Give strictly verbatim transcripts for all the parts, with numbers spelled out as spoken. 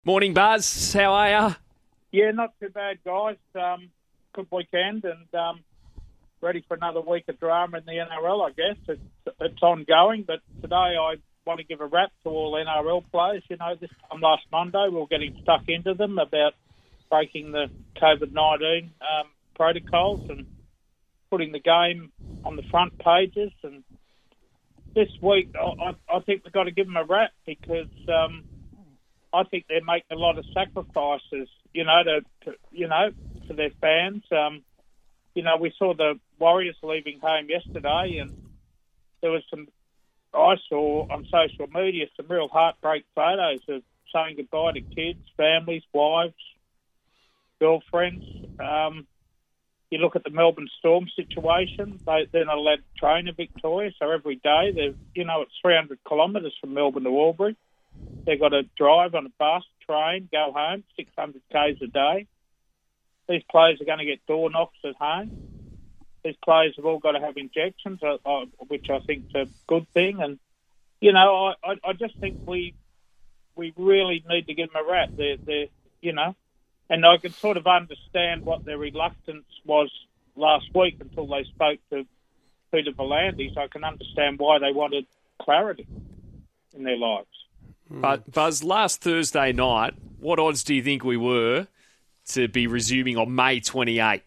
Morning, Buzz. How are you? Yeah, not too bad, guys. Um, good weekend and um, ready for another week of drama in the N R L, I guess. It's, it's ongoing, but today I want to give a rap to all N R L players. You know, this time last Monday we were getting stuck into them about breaking the COVID nineteen um, protocols and putting the game on the front pages. And this week I, I think we've got to give them a rap because... Um, I think they're making a lot of sacrifices, you know, to, to you know, for their fans. Um, you know, we saw the Warriors leaving home yesterday, and there was some. I saw on social media some real heartbreak photos of saying goodbye to kids, families, wives, girlfriends. Um, you look at the Melbourne Storm situation; they, they're not allowed to train in Victoria, so every day they're, you know, it's three hundred kilometres from Melbourne to Albury. They've got to drive on a bus, train, go home, six hundred kays a day. These players are going to get door knocks at home. These players have all got to have injections, uh, uh, which I think is a good thing. And, you know, I, I, I just think we we really need to give them a rap. They're, they're, you know, and I can sort of understand what their reluctance was last week until they spoke to Peter V'landys. I can understand why they wanted clarity in their lives. But Buzz, last Thursday night, what odds do you think we were to be resuming on May twenty-eighth?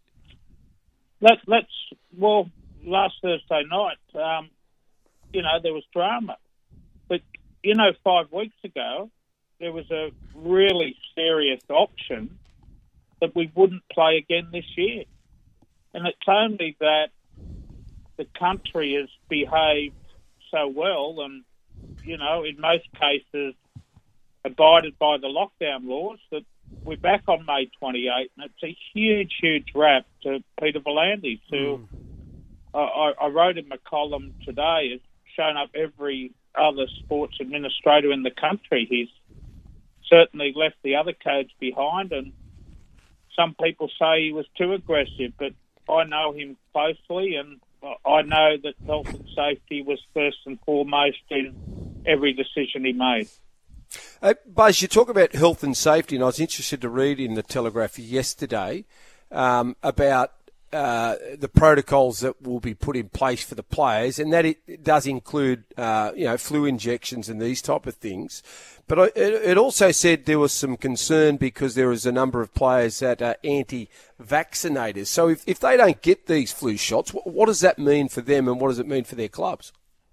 Let, let's, well, last Thursday night, um, you know, there was drama. But, you know, five weeks ago, there was a really serious option that we wouldn't play again this year. And it's only that the country has behaved so well and, you know, in most cases, abided by the lockdown laws, that we're back on May twenty-eighth, and it's a huge, huge rap to Peter V'landys, who mm. I, I wrote in my column today, has shown up every other sports administrator in the country. He's certainly left the other codes behind, and some people say he was too aggressive, but I know him closely, and I know that health and safety was first and foremost in every decision he made. Uh, Buzz, you talk about health and safety, and I was interested to read in the Telegraph yesterday um, about uh, the protocols that will be put in place for the players, and that it, it does include, uh, you know, flu injections and these type of things. But I, it, it also said there was some concern because there was a number of players that are anti-vaccinators. So if, if they don't get these flu shots, what, what does that mean for them, and what does it mean for their clubs?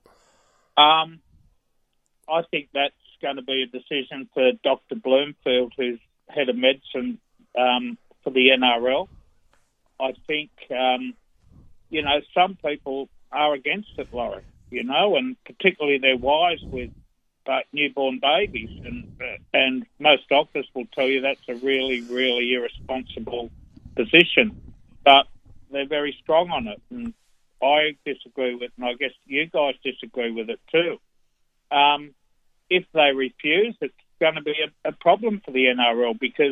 Um, I think that's going to be a decision for Doctor Bloomfield, who's head of medicine um, for the N R L. I think, um, you know, some people are against it, Laurie, you know, and particularly their wives with uh, newborn babies. And, uh, and most doctors will tell you that's a really, really irresponsible position. But they're very strong on it. And I disagree with it, and I guess you guys disagree with it too. Um, if they refuse, it's going to be a, a problem for the N R L because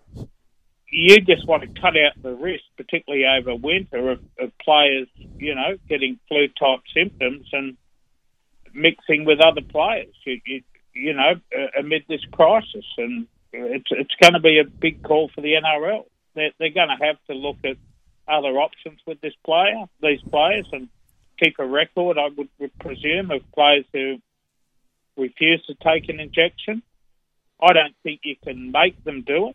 you just want to cut out the risk, particularly over winter, of, of players, you know, getting flu-type symptoms and mixing with other players, you, you, you know, uh, amid this crisis. And it's it's going to be a big call for the N R L. They're, they're going to have to look at other options with this player, these players, and keep a record, I would presume, of players who refuse to take an injection. I don't think you can make them do it.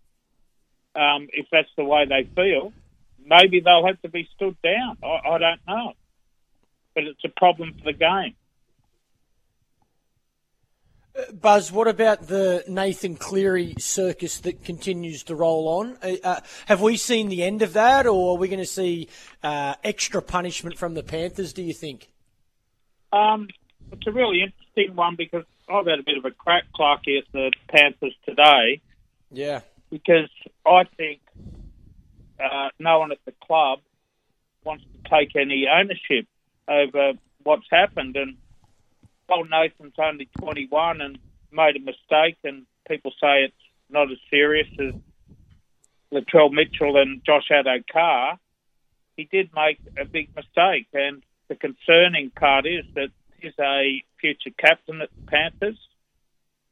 Um, if that's the way they feel, maybe they'll have to be stood down. I, I don't know. But it's a problem for the game. Uh, Buzz, what about the Nathan Cleary circus that continues to roll on? Uh, uh, have we seen the end of that, or are we going to see uh, extra punishment from the Panthers, do you think? Um, it's a really interesting one because I've had a bit of a crack, Clarkie, at the Panthers today. Yeah. Because I think uh, no one at the club wants to take any ownership over what's happened. And while Nathan's only twenty-one and made a mistake, and people say it's not as serious as Latrell Mitchell and Josh Addo-Carr, he did make a big mistake. And the concerning part is that he's a future captain at the Panthers.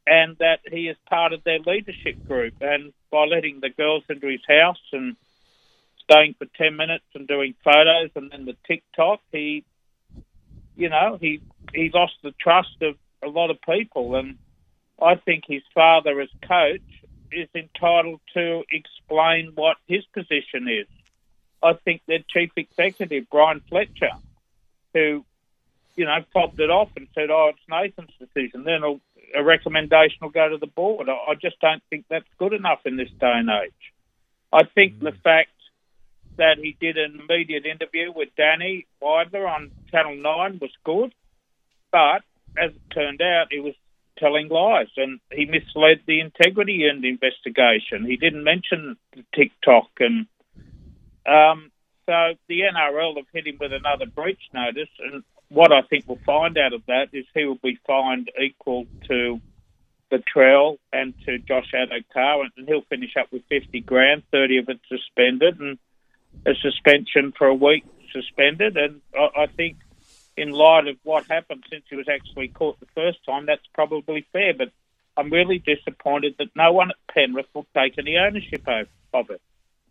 and that he is part of their leadership group. And by letting the girls into his house and staying for ten minutes and doing photos and then the TikTok, he, you know, he he lost the trust of a lot of people. And I think his father as coach is entitled to explain what his position is. I think their chief executive, Brian Fletcher, who, you know, fobbed it off and said, oh, it's Nathan's decision, then a, a recommendation will go to the board. I, I just don't think that's good enough in this day and age. I think mm-hmm. the fact that he did an immediate interview with Danny Weidler on Channel nine was good, but as it turned out, he was telling lies, and he misled the integrity and investigation. He didn't mention the TikTok, and um, so the N R L have hit him with another breach notice, and what I think we'll find out of that is he will be fined equal to Latrell and to Josh Addo-Carr, and he'll finish up with fifty grand, thirty of it suspended, and a suspension for a week suspended, and I, I think in light of what happened since he was actually caught the first time, that's probably fair. But I'm really disappointed that no one at Penrith will take any ownership of it.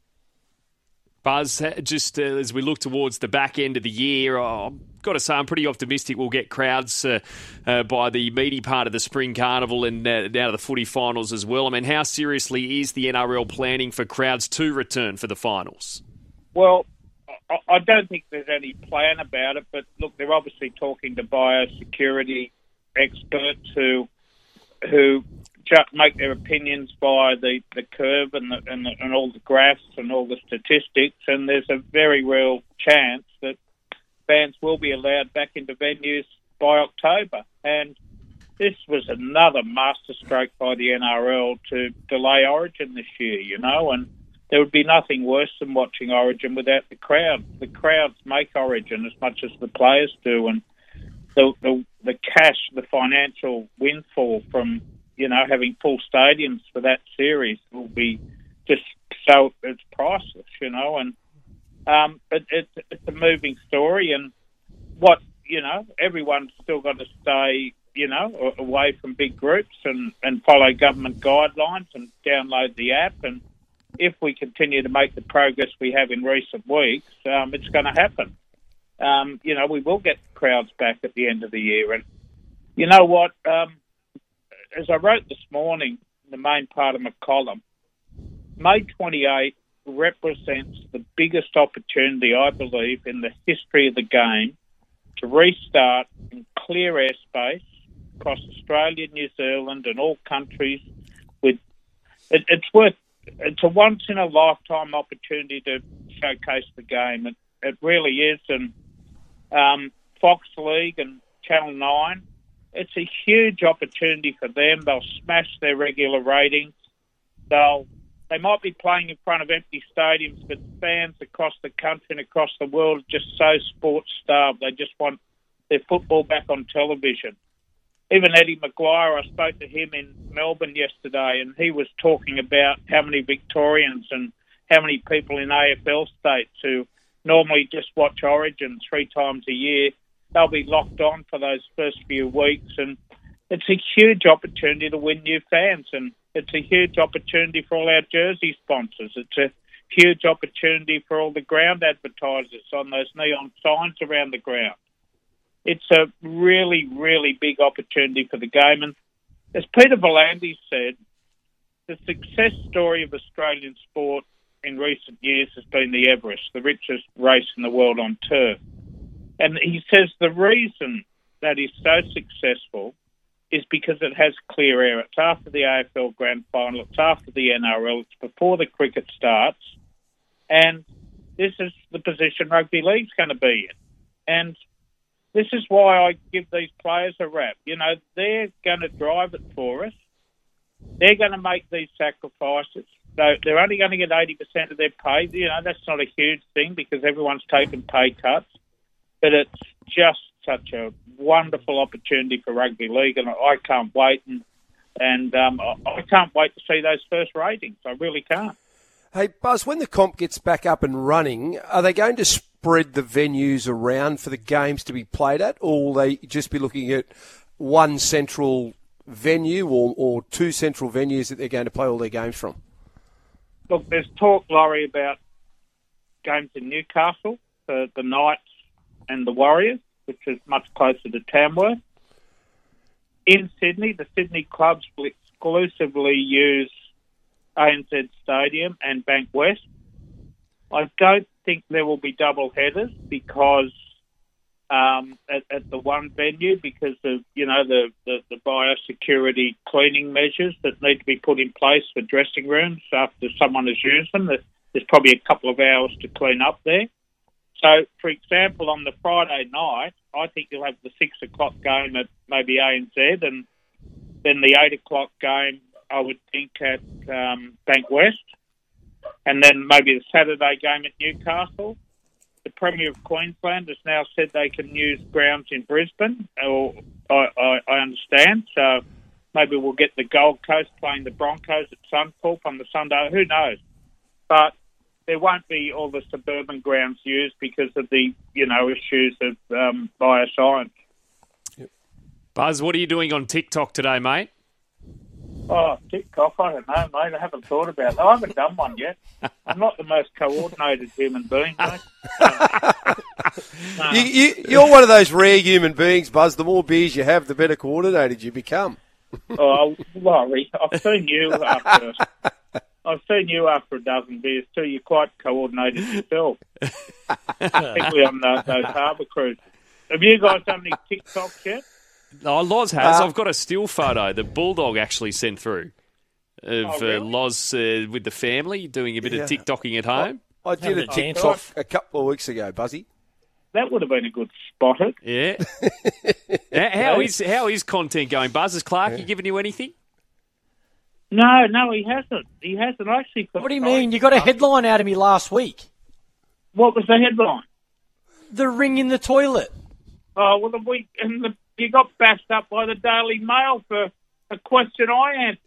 Buzz, just uh, as we look towards the back end of the year, oh, I've got to say I'm pretty optimistic we'll get crowds uh, uh, by the meaty part of the Spring Carnival and uh, now to the footy finals as well. I mean, how seriously is the N R L planning for crowds to return for the finals? Well, I don't think there's any plan about it, but look, they're obviously talking to biosecurity experts who who just make their opinions by the, the curve and, the, and, the, and all the graphs and all the statistics, and there's a very real chance that fans will be allowed back into venues by October. And this was another masterstroke by the N R L to delay Origin this year, you know, and there would be nothing worse than watching Origin without the crowd. The crowds make Origin as much as the players do, and the the, the cash, the financial windfall from, you know, having full stadiums for that series will be just so, it's priceless, you know, and um, it, it's, it's a moving story, and what, you know, everyone's still got to stay, you know, away from big groups and, and follow government guidelines and download the app, and if we continue to make the progress we have in recent weeks, um, it's going to happen. Um, you know, we will get crowds back at the end of the year. And you know what? Um, as I wrote this morning, the main part of my column, May twenty-eighth represents the biggest opportunity, I believe, in the history of the game to restart in clear airspace across Australia, New Zealand and all countries. With it, It's worth It's a once-in-a-lifetime opportunity to showcase the game. It, it really is. And um, Fox League and Channel nine, it's a huge opportunity for them. They'll smash their regular ratings. They'll, they might be playing in front of empty stadiums, but fans across the country and across the world are just so sports-starved. They just want their football back on television. Even Eddie Maguire, I spoke to him in Melbourne yesterday, and he was talking about how many Victorians and how many people in A F L states who normally just watch Origin three times a year, they'll be locked on for those first few weeks. And it's a huge opportunity to win new fans, and it's a huge opportunity for all our jersey sponsors. It's a huge opportunity for all the ground advertisers on those neon signs around the ground. It's a really, really big opportunity for the game. And as Peter V'landys said, the success story of Australian sport in recent years has been the Everest, the richest race in the world on turf. And he says the reason that is so successful is because it has clear air. It's after the A F L Grand Final, it's after the N R L, it's before the cricket starts, and this is the position rugby league's going to be in. And this is why I give these players a rap. You know, they're going to drive it for us. They're going to make these sacrifices. So they're only going to get eighty percent of their pay. You know, that's not a huge thing because everyone's taken pay cuts. But it's just such a wonderful opportunity for rugby league, and I can't wait. And, and um, I can't wait to see those first ratings. I really can't. Hey, Buzz, when the comp gets back up and running, are they going to spread the venues around for the games to be played at, or will they just be looking at one central venue or, or two central venues that they're going to play all their games from? Look, there's talk, Laurie, about games in Newcastle for the Knights and the Warriors, which is much closer to Tamworth. In Sydney, the Sydney clubs will exclusively use A N Z Stadium and Bank West. I don't think there will be double headers because um, at, at the one venue because of you know the, the, the biosecurity cleaning measures that need to be put in place for dressing rooms after someone has used them. There's probably a couple of hours to clean up there. So, for example, on the Friday night, I think you'll have the six o'clock game at maybe A N Z, and then the eight o'clock game, I would think, at um, Bank West, and then maybe the Saturday game at Newcastle. The Premier of Queensland has now said they can use grounds in Brisbane, or I, I, I understand. So maybe we'll get the Gold Coast playing the Broncos at Suncorp on the Sunday. Who knows? But there won't be all the suburban grounds used because of the, you know, issues of um, bioscience. Yep. Buzz, what are you doing on TikTok today, mate? Oh, TikTok, I don't know, mate. I haven't thought about it. I haven't done one yet. I'm not the most coordinated human being, mate. No. You, you, you're one of those rare human beings, Buzz. The more beers you have, the better coordinated you become. Oh, Laurie, I've seen you after... I've seen you after a dozen beers too. You're quite coordinated yourself, particularly on the, those harbour cruises. Have you guys done any TikToks yet? Oh, Loz has. Uh, I've got a still photo that Bulldog actually sent through of Oh, really? uh, Loz uh, with the family doing a bit Yeah. of TikToking at home. I did a Having a TikTok dance-off. a couple of weeks ago, Buzzy. That would have been a good spot. It. Yeah. how, how is how is content going, Buzz? Has Clarky yeah. given you anything? No, no, he hasn't. He hasn't actually. What do you mean? You got a headline out of me last week. What was the headline? The ring in the toilet. Oh well, the week and the, you got bashed up by the Daily Mail for a question I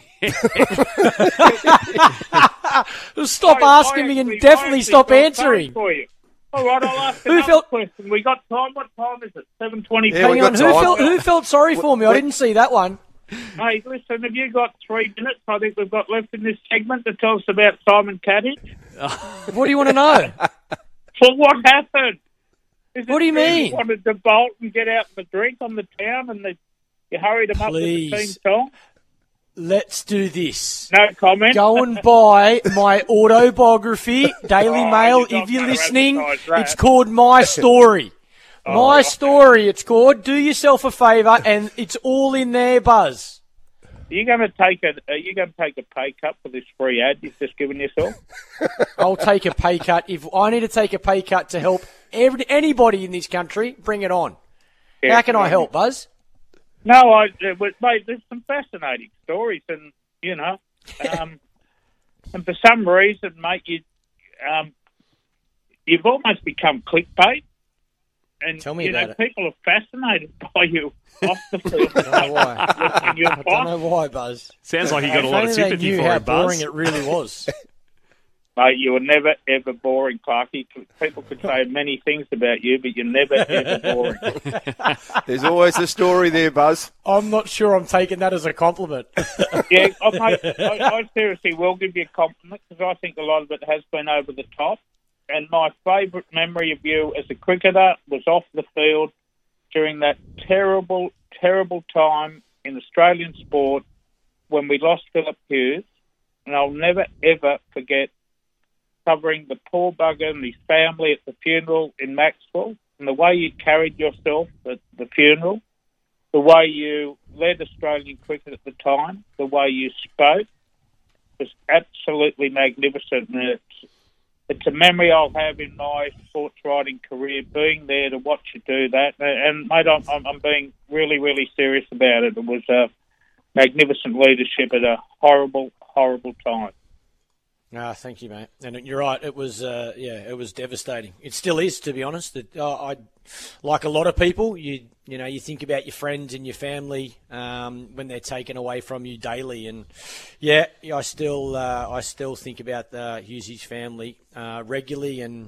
answered. Stop I- asking I me and actually- definitely I stop actually got answering. time for you. All right, I'll ask Who another felt- question. We got time. What time is it? Seven twenty-five. Yeah, we Hang on, got who time. felt, who felt sorry for me? I didn't see that one. Hey, listen, have you got three minutes? I think we've got left in this segment to tell us about Simon Caddage. What do you want to know? Well, what happened? Is What do you it true mean? You wanted to bolt and get out the drink on the town and the, you hurried him up with the Please. team song? Let's do this. No comment. Go and buy my autobiography, Daily Oh, Mail. you're not If you're gonna listening, advertise that. it's called My Story. Oh, My right. Story, it's called. Do yourself a favour, and it's all in there, Buzz. Are you going to take a? Are you going to take a pay cut for this free ad you've just given yourself? I'll take a pay cut. If I need to take a pay cut to help every, anybody in this country, bring it on. Yeah, How can I help, Buzz? No, I. Uh, but, mate, there's some fascinating stories, and you know, um, and for some reason, mate, you, um, you've almost become clickbait. And, Tell me you about know, it. people are fascinated by you off the field. I don't know why. And your I don't boss, know why, Buzz. Sounds like you got a If lot of only they sympathy knew for how it, Buzz. boring it really was. mate, you were never, ever boring, Clarky. People could say many things about you, but you're never, ever boring. There's always a story there, Buzz. I'm not sure I'm taking that as a compliment. Yeah, oh, mate, I, I seriously will give you a compliment because I think a lot of it has been over the top. And my favourite memory of you as a cricketer was off the field during that terrible, terrible time in Australian sport when we lost Philip Hughes. And I'll never, ever forget covering the poor bugger and his family at the funeral in Maxwell, and the way you carried yourself at the funeral, the way you led Australian cricket at the time, the way you spoke was absolutely magnificent. And it's, it's a memory I'll have in my sports writing career, being there to watch you do that. And, mate, I'm, I'm, I'm being really, really serious about it. It was a magnificent leadership at a horrible, horrible time. Ah, thank you, mate. And you're right. It was, uh, yeah, it was devastating. It still is, to be honest. It, uh, I, like a lot of people, you, you know, you think about your friends and your family um, when they're taken away from you daily. And yeah, I still, uh, I still think about uh, Hughesy's family uh, regularly. And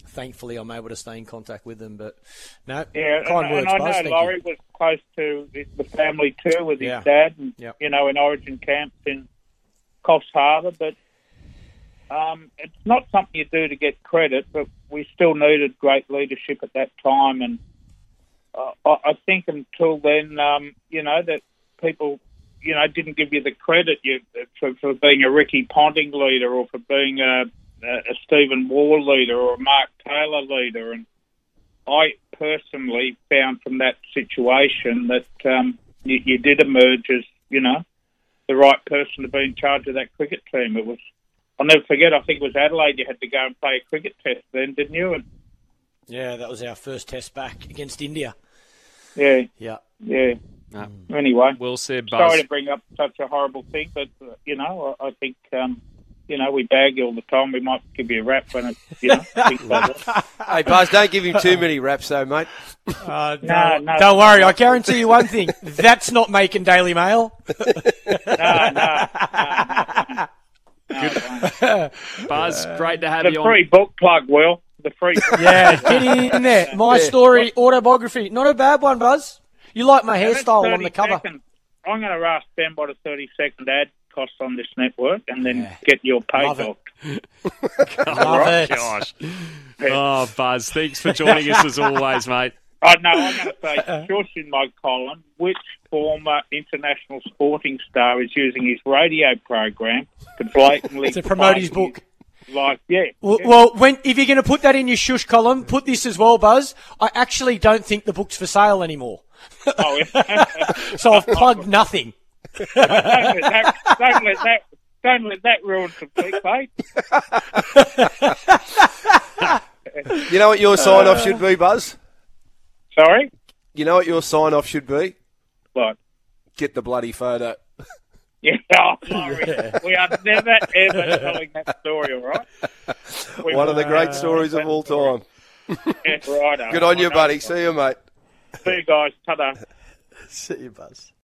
thankfully I'm able to stay in contact with them. But no, Yeah, kind and, words, and I Buzz. know Thank Laurie you. was close to his- the family too, with his Yeah. dad, and Yep. you know, in Origin camps in Coffs Harbour. But um, it's not something you do to get credit. But we still needed great leadership at that time, and uh, I, I think until then, um, you know, that people, you know, didn't give you the credit you for, for being a Ricky Ponting leader, or for being a, a Stephen Waugh leader, or a Mark Taylor leader, and I personally found from that situation that um, you, you did emerge as, you know, the right person to be in charge of that cricket team. It was, I'll never forget, I think it was Adelaide you had to go and play a cricket test then, didn't you? And, Yeah, that was our first test back against India. yeah, Yeah. yeah. No. Anyway, Well said, Buzz. sorry to bring up such a horrible thing, but, uh, you know, I, I think, um, you know, we bag you all the time. We might give you a rap when it's, you know, things like that. Hey, Buzz, don't give him too many raps, though, mate. Uh, No, don't, no. don't worry, I guarantee you one thing. That's not making Daily Mail. No, no, no, no. No, Buzz, great to have the you free on. book plug, Will. The free book Yeah, get in there. My story, autobiography. Not a bad one, Buzz. You like my hairstyle on the cover. Seconds. I'm going to ask them what a thirty-second ad costs on this network, and then Yeah. get your pay Love it. docked. Love it. Gosh. Oh, Buzz, thanks for joining us as always, mate. Oh, no, I'm going to say, shush in my column, which former international sporting star is using his radio program to blatantly To promote his plug book. Like, yeah. Well, yeah. well, when if you're going to put that in your shush column, put this as well, Buzz. I actually don't think the book's for sale anymore. Oh, yeah. So I've plugged nothing. don't, let that, don't, let that, don't let that ruin some clickbait. You know what your sign-off should be, Buzz? Sorry? You know what your sign-off should be? What? Get the bloody photo. Yeah, oh, sorry. We are never, ever telling that story, all right? We One of the will great never stories tell of all that story. time. Yeah, righto. Good on I you, know. buddy. See you, mate. See you guys. Ta-da. See you, Buzz.